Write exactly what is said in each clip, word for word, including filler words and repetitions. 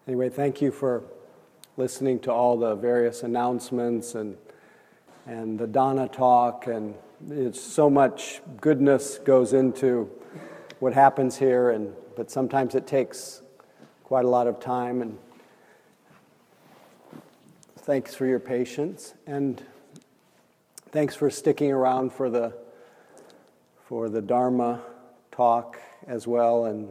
Anyway, thank you for listening to all the various announcements and and the Donna talk, and it's so much goodness goes into what happens here, and but sometimes it takes quite a lot of time, and thanks for your patience, and thanks for sticking around for the for the Dharma talk as well. And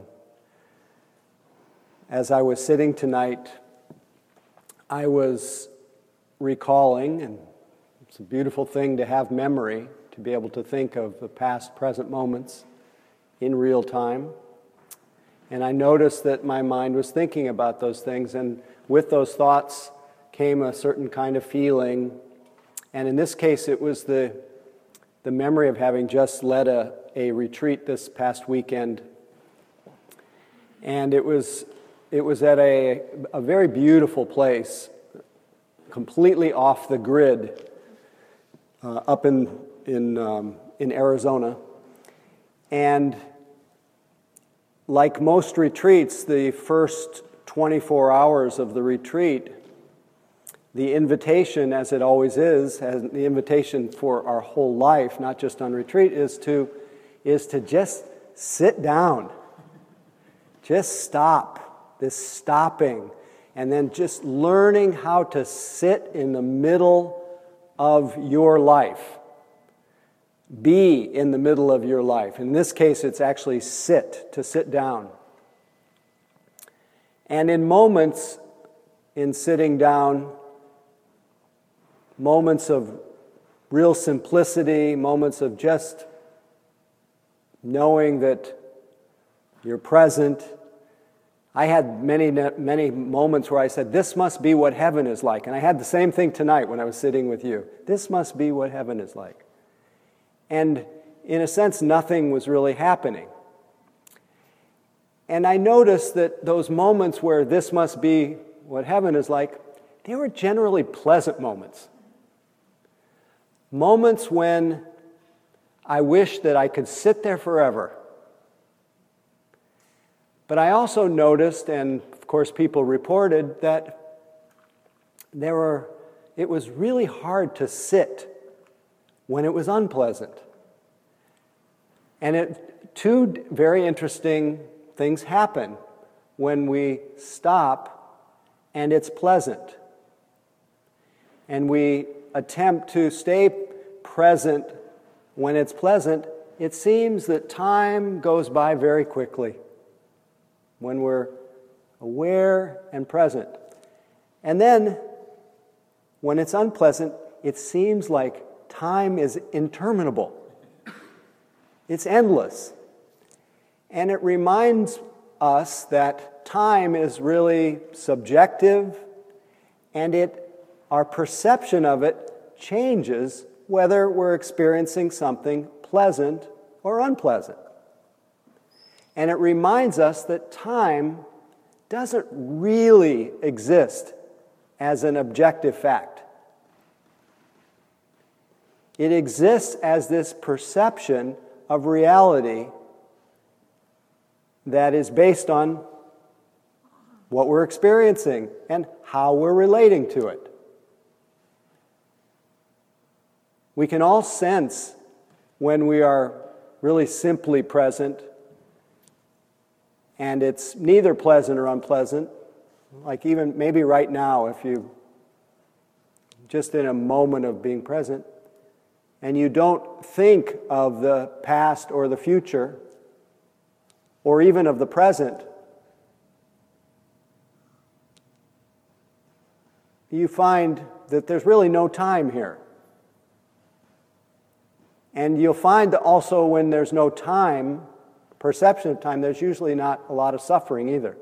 as I was sitting tonight, I was recalling, and it's a beautiful thing to have memory, to be able to think of the past, present moments in real time. And I noticed that my mind was thinking about those things, and with those thoughts came a certain kind of feeling. And in this case, it was the the memory of having just led a, a retreat this past weekend. And it was it was at a, a very beautiful place, completely off the grid, uh, up in in um, in Arizona. And like most retreats, the first twenty-four hours of the retreat, the invitation, as it always is, as the invitation for our whole life, not just on retreat, is to is to just sit down. Just stop. This stopping, and then just learning how to sit in the middle of your life. Be in the middle of your life. In this case, it's actually sit, to sit down. And in moments, in sitting down, moments of real simplicity, moments of just knowing that you're present. I had many, many moments where I said, this must be what heaven is like. And I had the same thing tonight when I was sitting with you. This must be what heaven is like. And in a sense, nothing was really happening. And I noticed that those moments where this must be what heaven is like, they were generally pleasant moments. Moments when I wished that I could sit there forever. But I also noticed, and of course people reported, that there were, it was really hard to sit when it was unpleasant. And it, two very interesting things happen when we stop and it's pleasant. And we attempt to stay present when it's pleasant. It seems that time goes by very quickly when we're aware and present. And then, when it's unpleasant, it seems like time is interminable. It's endless. And it reminds us that time is really subjective, and it, our perception of it changes whether we're experiencing something pleasant or unpleasant. And it reminds us that time doesn't really exist as an objective fact. It exists as this perception of reality that is based on what we're experiencing and how we're relating to it. We can all sense when we are really simply present, and it's neither pleasant or unpleasant. Like even maybe right now, if you just in a moment of being present, and you don't think of the past or the future, or even of the present, you find that there's really no time here. And you'll find that also when there's no time, perception of time, there's usually not a lot of suffering either.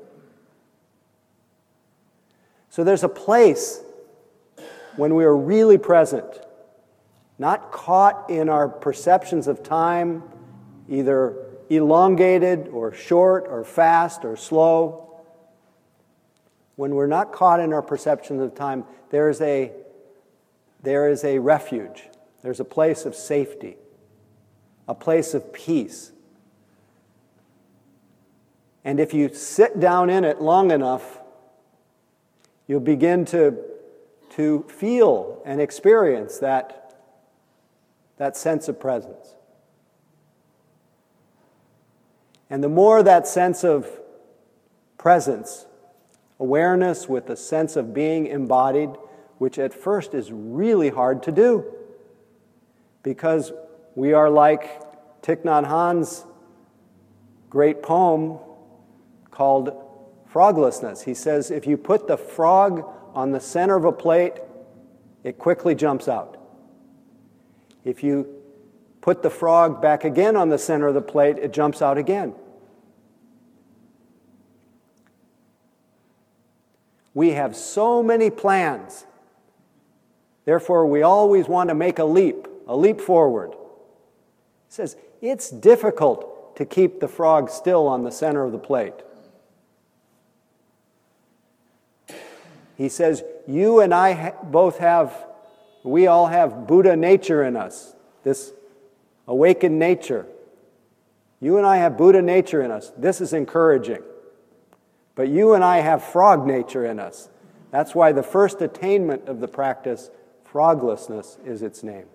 So there's a place when we are really present, not caught in our perceptions of time, either elongated or short or fast or slow. When we're not caught in our perceptions of time, there is a, there is a refuge. There's a place of safety, a place of peace. And if you sit down in it long enough, you'll begin to, to feel and experience that, that sense of presence. And the more that sense of presence, awareness with a sense of being embodied, which at first is really hard to do, because we are like Thich Nhat Hanh's great poem called Froglessness. He says, if you put the frog on the center of a plate, it quickly jumps out. If you put the frog back again on the center of the plate, it jumps out again. We have so many plans. Therefore, we always want to make a leap, a leap forward. He says, it's difficult to keep the frog still on the center of the plate. He says, you and I ha- both have, we all have Buddha nature in us, this awakened nature. You and I have Buddha nature in us. This is encouraging. But you and I have frog nature in us. That's why the first attainment of the practice, froglessness, is its name.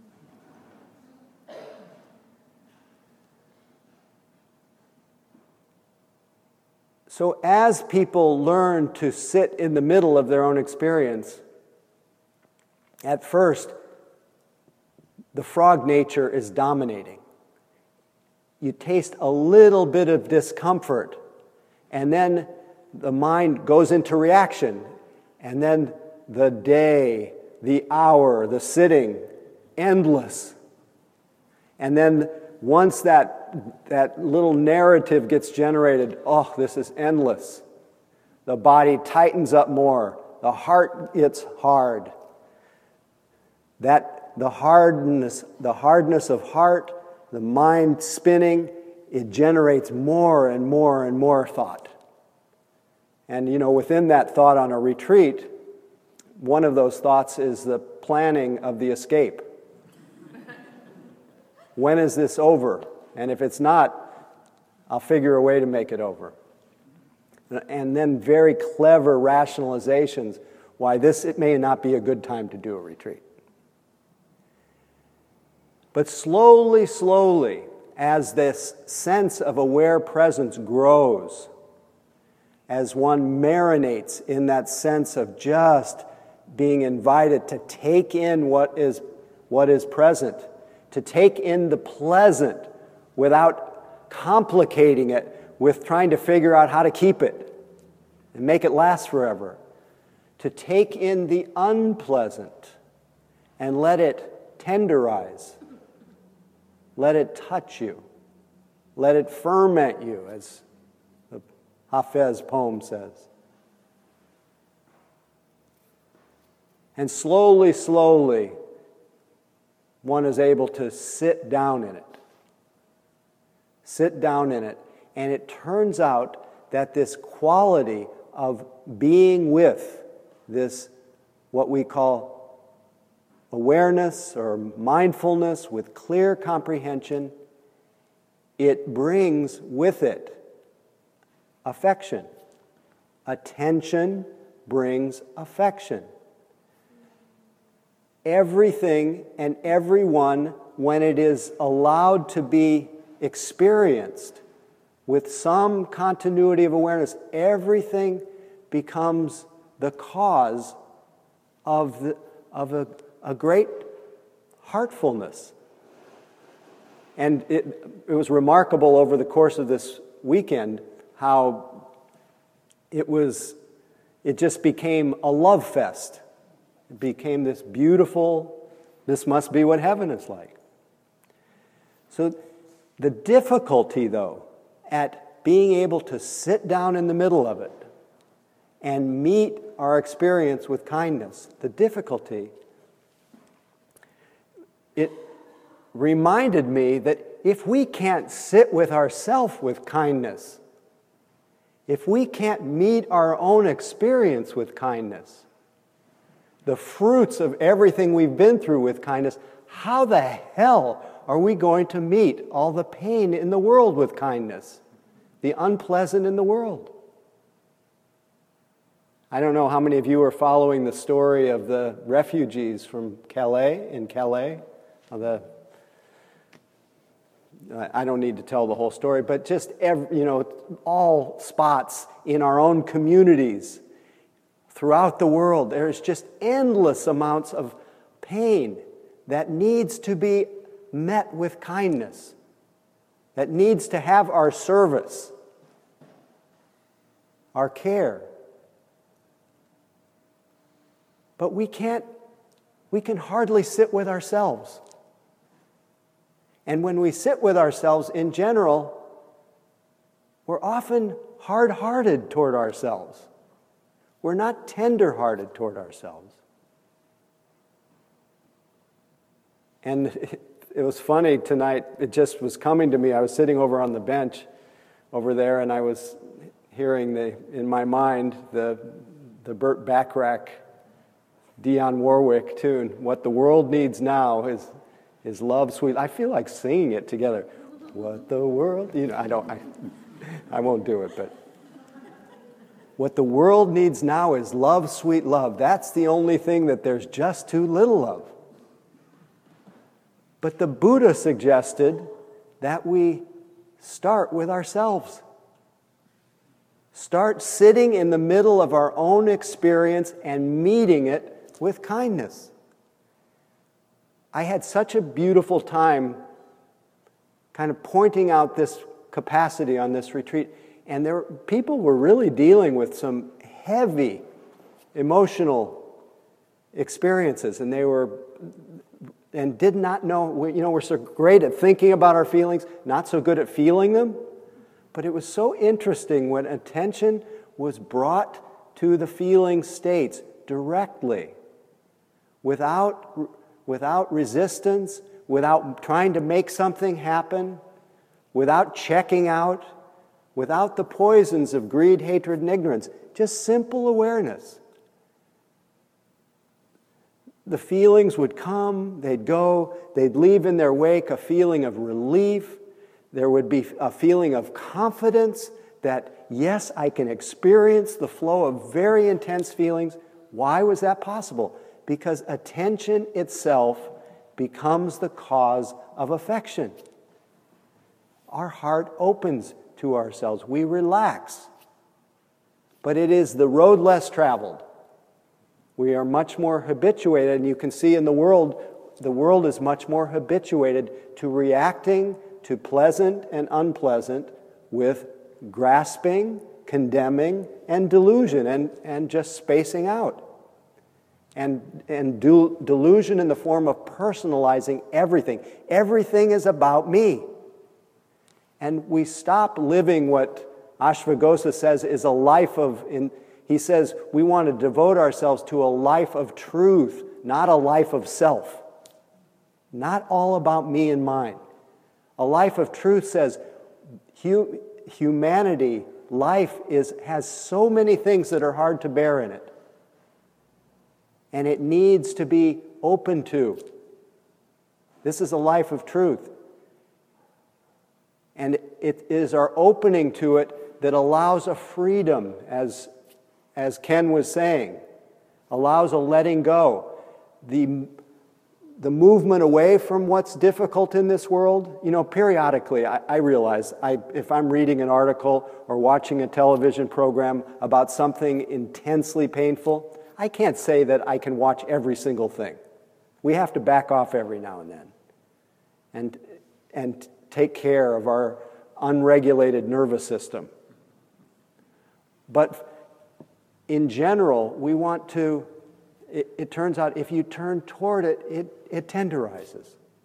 So as people learn to sit in the middle of their own experience, at first, the frog nature is dominating. You taste a little bit of discomfort, and then the mind goes into reaction, and then the day, the hour, the sitting, endless. And then once that, that little narrative gets generated, oh, this is endless. The body tightens up more. The heart gets hard. That the hardness, the hardness of heart, the mind spinning, it generates more and more and more thought. And you know, within that thought on a retreat, one of those thoughts is the planning of the escape. When is this over? And if it's not, I'll figure a way to make it over. And then very clever rationalizations why this it may not be a good time to do a retreat. But slowly, slowly, as this sense of aware presence grows, as one marinates in that sense of just being invited to take in what is, what is present, to take in the pleasant without complicating it with trying to figure out how to keep it and make it last forever, to take in the unpleasant and let it tenderize, let it touch you, let it ferment you, as the Hafez poem says. And slowly, slowly, one is able to sit down in it. Sit down in it. And it turns out that this quality of being with this, what we call awareness or mindfulness with clear comprehension, it brings with it affection. Attention brings affection. Everything and everyone, when it is allowed to be experienced with some continuity of awareness, everything becomes the cause of, the, of a, a great heartfulness. And it, it was remarkable over the course of this weekend how it was, it just became a love fest. It became this beautiful, this must be what heaven is like. So the difficulty, though, at being able to sit down in the middle of it and meet our experience with kindness, the difficulty, it reminded me that if we can't sit with ourselves with kindness, if we can't meet our own experience with kindness, the fruits of everything we've been through with kindness, how the hell are we going to meet all the pain in the world with kindness? The unpleasant in the world? I don't know how many of you are following the story of the refugees from Calais, in Calais. The, I don't need to tell the whole story, but just every, you know, all spots in our own communities throughout the world, there's just endless amounts of pain that needs to be met with kindness, that needs to have our service, our care. But we can't, we can hardly sit with ourselves. And when we sit with ourselves in general, we're often hard-hearted toward ourselves. We're not tender-hearted toward ourselves. And it, it was funny tonight, it just was coming to me. I was sitting over on the bench over there, and I was hearing the in my mind the the Burt Bacharach, Dionne Warwick tune, "What the world needs now is is love, sweet." I feel like singing it together. What the world, you know, I don't, I, I won't do it, but what the world needs now is love, sweet love. That's the only thing that there's just too little of. But the Buddha suggested that we start with ourselves. Start sitting in the middle of our own experience and meeting it with kindness. I had such a beautiful time kind of pointing out this capacity on this retreat, and there people were really dealing with some heavy emotional experiences, and they were and did not know, you know, we're so great at thinking about our feelings, not so good at feeling them. But it was so interesting when attention was brought to the feeling states directly, without, without resistance, without trying to make something happen, without checking out, without the poisons of greed, hatred, and ignorance. Just simple awareness. The feelings would come, they'd go, they'd leave in their wake a feeling of relief. There would be a feeling of confidence that, yes, I can experience the flow of very intense feelings. Why was that possible? Because attention itself becomes the cause of affection. Our heart opens to ourselves. We relax. But it is the road less traveled. We are much more habituated, and you can see in the world, the world is much more habituated to reacting to pleasant and unpleasant with grasping, condemning, and delusion, and, and just spacing out. And, and du- delusion in the form of personalizing everything. Everything is about me. And we stop living what Ashvaghosha says is a life of, in, he says we want to devote ourselves to a life of truth, not a life of self. Not all about me and mine. A life of truth says hu- humanity, life is has so many things that are hard to bear in it. And it needs to be open to. This is a life of truth. And it is our opening to it that allows a freedom, as, as Ken was saying, allows a letting go. The The movement away from what's difficult in this world, you know, periodically, I, I realize I, if I'm reading an article or watching a television program about something intensely painful, I can't say that I can watch every single thing. We have to back off every now and then and, and take care of our unregulated nervous system. But in general, we want to It, it turns out if you turn toward it, it, it tenderizes.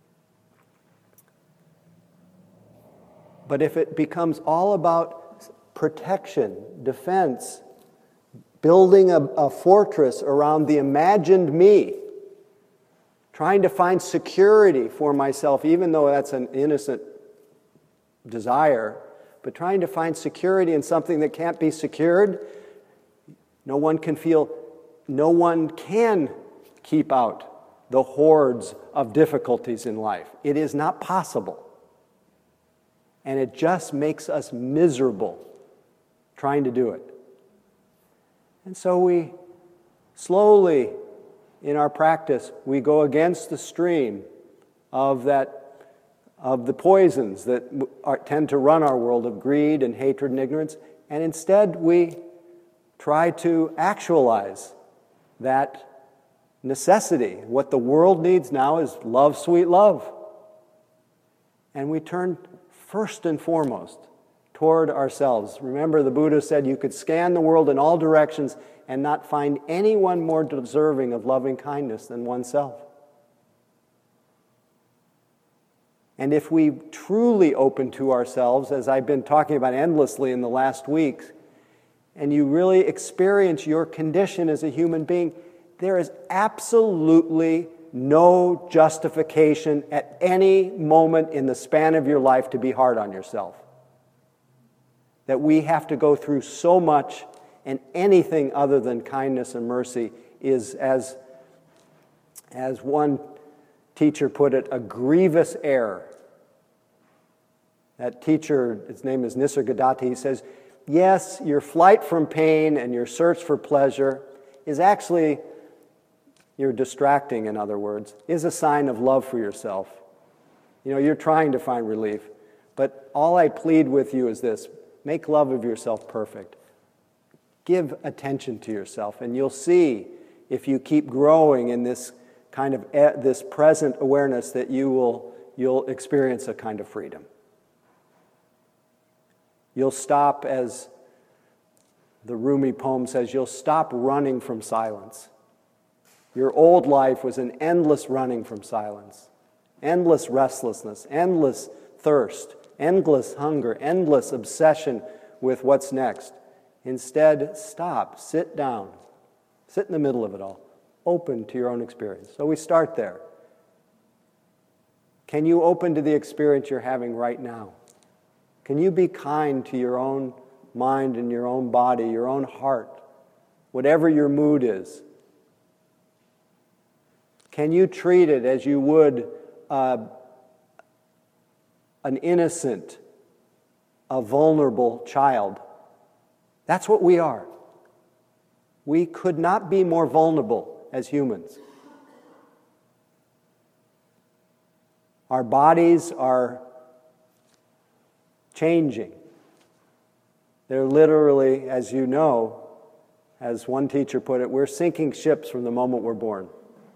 But if it becomes all about protection, defense, building a, a fortress around the imagined me, trying to find security for myself, even though that's an innocent desire, but trying to find security in something that can't be secured, no one can feel No one can keep out the hordes of difficulties in life. It is not possible. And it just makes us miserable trying to do it. And so we slowly, in our practice, we go against the stream of that of the poisons that are, tend to run our world of greed and hatred and ignorance, and instead we try to actualize that necessity. What the world needs now is love, sweet love. And we turn first and foremost toward ourselves. Remember, the Buddha said you could scan the world in all directions and not find anyone more deserving of loving kindness than oneself. And if we truly open to ourselves, as I've been talking about endlessly in the last weeks, and you really experience your condition as a human being, there is absolutely no justification at any moment in the span of your life to be hard on yourself. That we have to go through so much, and anything other than kindness and mercy is, as, as one teacher put it, a grievous error. That teacher, his name is Nisargadatta, he says, yes, your flight from pain and your search for pleasure is actually, you're distracting, in other words, is a sign of love for yourself. You know, you're trying to find relief. But all I plead with you is this: make love of yourself perfect. Give attention to yourself, and you'll see, if you keep growing in this kind of this present awareness, that you will you'll experience a kind of freedom. You'll stop, as the Rumi poem says, you'll stop running from silence. Your old life was an endless running from silence, endless restlessness, endless thirst, endless hunger, endless obsession with what's next. Instead, stop, sit down, sit in the middle of it all, open to your own experience. So we start there. Can you open to the experience you're having right now? Can you be kind to your own mind and your own body, your own heart, whatever your mood is? Can you treat it as you would uh, an innocent, a vulnerable child? That's what we are. We could not be more vulnerable as humans. Our bodies are changing. They're literally, as you know, as one teacher put it, we're sinking ships from the moment we're born.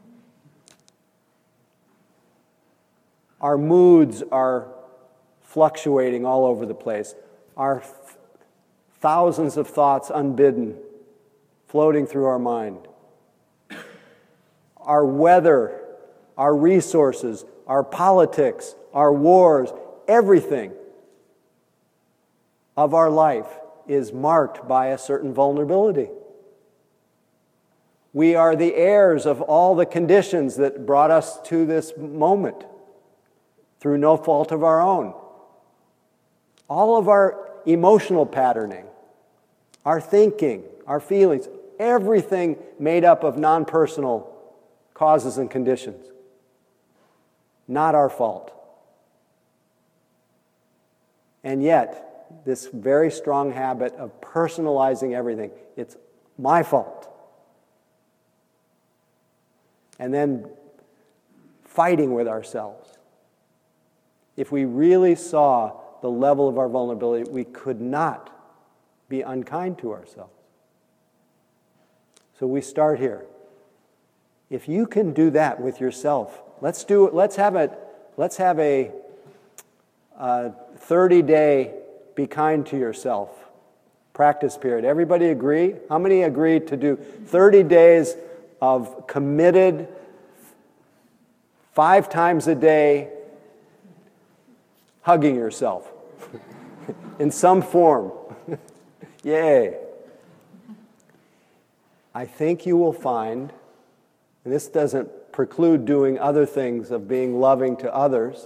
Our moods are fluctuating all over the place. Our th- thousands of thoughts unbidden floating through our mind. Our weather, our resources, our politics, our wars, everything of our life is marked by a certain vulnerability. We are the heirs of all the conditions that brought us to this moment through no fault of our own. All of our emotional patterning, our thinking, our feelings, everything made up of non-personal causes and conditions. Not our fault. And yet, this very strong habit of personalizing everything, it's my fault. And then fighting with ourselves. If we really saw the level of our vulnerability, we could not be unkind to ourselves. So we start here. If you can do that with yourself, let's do it. Let's have a let's have a thirty-day be kind to yourself practice period. Everybody agree? How many agree to do thirty days of committed, five times a day, hugging yourself in some form? Yay. I think you will find, and this doesn't preclude doing other things of being loving to others,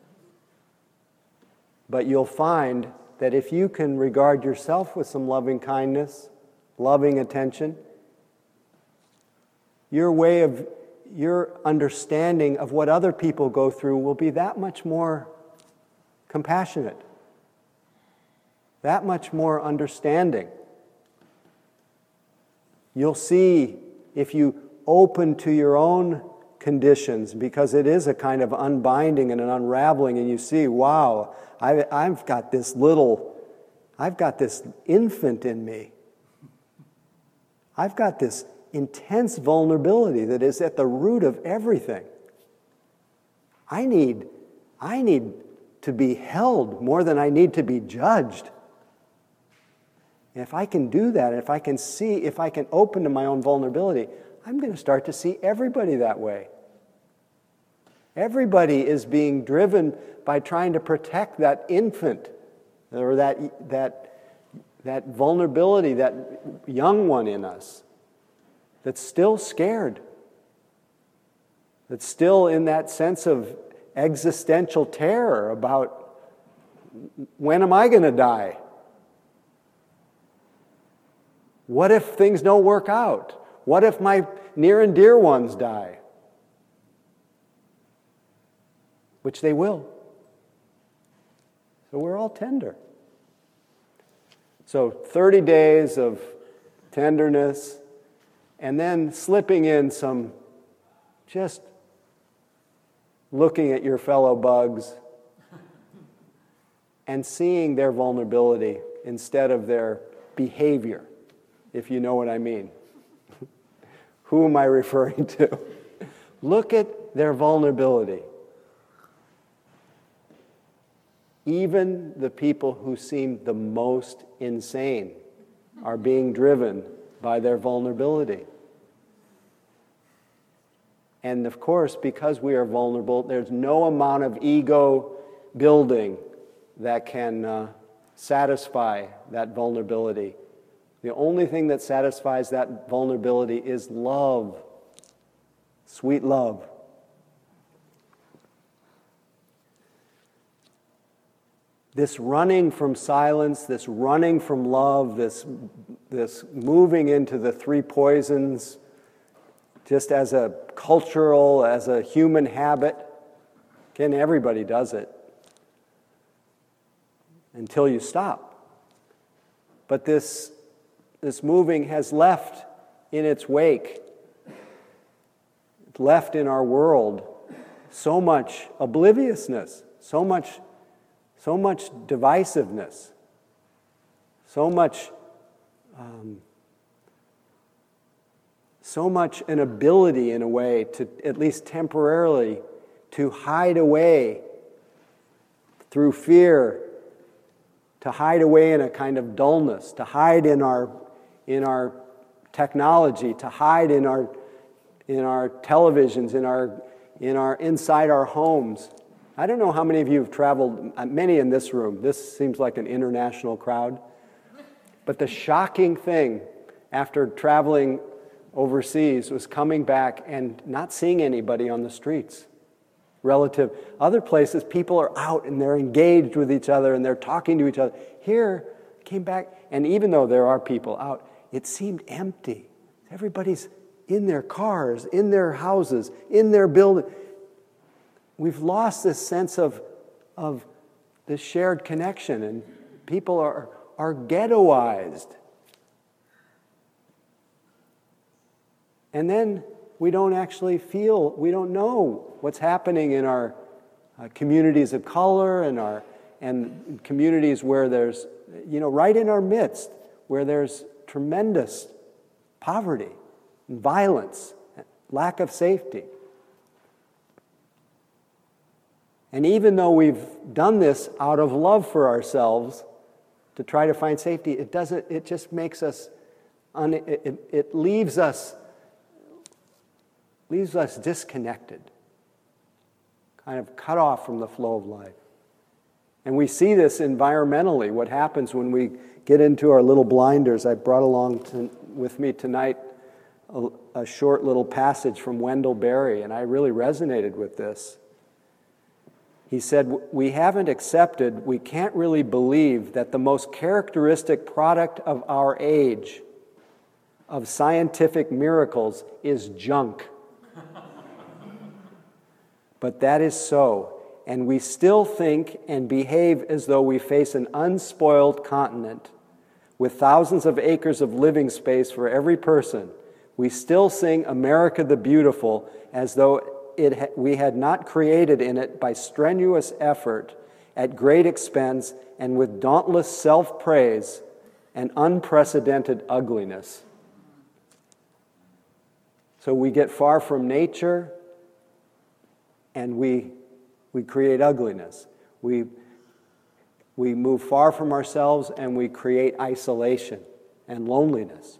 but you'll find that if you can regard yourself with some loving kindness, loving attention, your way of, your understanding of what other people go through will be that much more compassionate, that much more understanding. You'll see if you open to your own conditions, because it is a kind of unbinding and an unraveling, and you see, wow, I, I've got this little, I've got this infant in me. I've got this intense vulnerability that is at the root of everything. I need, I need to be held more than I need to be judged. And if I can do that, if I can see, if I can open to my own vulnerability, I'm going to start to see everybody that way. Everybody is being driven by trying to protect that infant, or that, that, that vulnerability, that young one in us that's still scared, that's still in that sense of existential terror about, when am I going to die? What if things don't work out? What if my near and dear ones die? Which they will. So we're all tender. So thirty days of tenderness, and then slipping in some just looking at your fellow bugs and seeing their vulnerability instead of their behavior, if you know what I mean. Who am I referring to? Look at their vulnerability. Even the people who seem the most insane are being driven by their vulnerability. And of course, because we are vulnerable, there's no amount of ego building that can uh, satisfy that vulnerability. The only thing that satisfies that vulnerability is love, sweet love. This running from silence, this running from love, this, this moving into the three poisons, just as a cultural, as a human habit. Again, everybody does it until you stop. But this, this moving has left in its wake, left in our world, so much obliviousness, so much So much divisiveness, so much, um, so much an ability in a way to, at least temporarily, to hide away through fear, to hide away in a kind of dullness, to hide in our, in our technology, to hide in our, in our televisions, in our, in our, inside our homes. I don't know how many of you have traveled, many in this room. This seems like an international crowd. But the shocking thing after traveling overseas was coming back and not seeing anybody on the streets. Relative. Other places, people are out and they're engaged with each other and they're talking to each other. Here, came back, and even though there are people out, it seemed empty. Everybody's in their cars, in their houses, in their building. We've lost this sense of, of this shared connection, and people are, are ghettoized. And then we don't actually feel, we don't know what's happening in our uh, communities of color and our and communities where there's, you know, right in our midst, where there's tremendous poverty and violence, lack of safety. And even though we've done this out of love for ourselves to try to find safety, it doesn't, it just makes us, un, it, it leaves us, leaves us disconnected, kind of cut off from the flow of life. And we see this environmentally, what happens when we get into our little blinders. I brought along to, with me tonight a, a short little passage from Wendell Berry, and I really resonated with this. He said, we haven't accepted, we can't really believe that the most characteristic product of our age, of scientific miracles, is junk. But that is so, and we still think and behave as though we face an unspoiled continent with thousands of acres of living space for every person, we still sing America the Beautiful as though it ha- we had not created in it by strenuous effort, at great expense, and with dauntless self-praise and unprecedented ugliness. So we get far from nature and we, we create ugliness. We, we move far from ourselves and we create isolation and loneliness.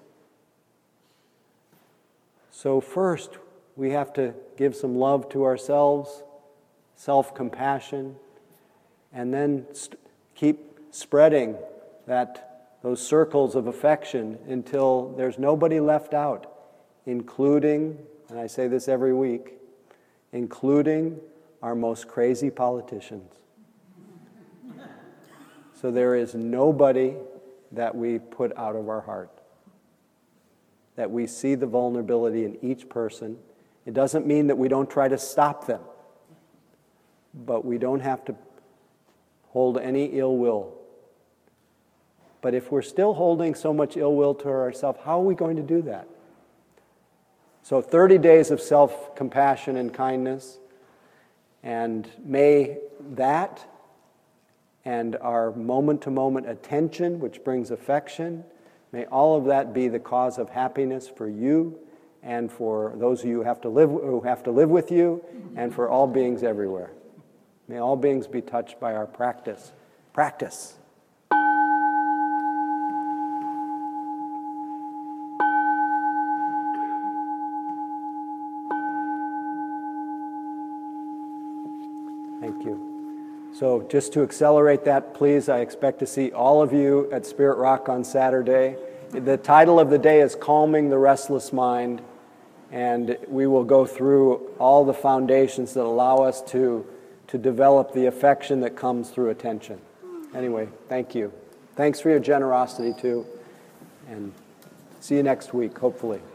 So first, we have to give some love to ourselves, self-compassion, and then st- keep spreading that those circles of affection until there's nobody left out, including, and I say this every week, including our most crazy politicians. So there is nobody that we put out of our heart, that we see the vulnerability in each person. It doesn't mean that we don't try to stop them, but we don't have to hold any ill will. But if we're still holding so much ill will to ourselves, how are we going to do that? So thirty days of self-compassion and kindness, and may that and our moment-to-moment attention, which brings affection, may all of that be the cause of happiness for you and for those of you who have to live, who have to live with you, and for all beings everywhere. May all beings be touched by our practice. Practice. Thank you. So just to accelerate that, please, I expect to see all of you at Spirit Rock on Saturday. The title of the day is Calming the Restless Mind, and we will go through all the foundations that allow us to to develop the affection that comes through attention. Anyway, thank you. Thanks for your generosity, too. And see you next week, hopefully.